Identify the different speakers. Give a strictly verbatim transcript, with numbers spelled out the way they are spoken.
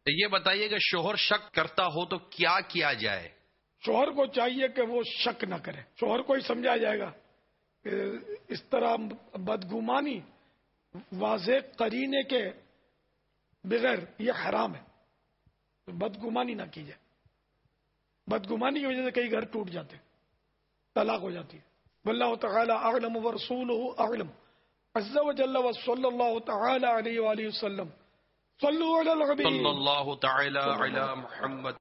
Speaker 1: ये बताइए कि शोहर शक करता हो तो क्या किया जाए?
Speaker 2: शोहर को चाहिए कि वो शक न करे। शोहर को ही समझाया जाएगा कि इस तरह बदगुमानी वाज़े करीने के बगैर ये हराम है, तो बदगुमानी ना की जाए। बदगुमानी की वजह से कई घर टूट जाते, तलाक हो जाती है। वल्लाहु तआला अअलम व रसूलुहु अअलम। अज़्ज़ा व जल्ला व सल्लल्लाहु तआला अलैहि व आलिहि वसल्लम। सल्लु अलल हबीब
Speaker 1: सल्लल्लाहु तआला अला मुहम्मद।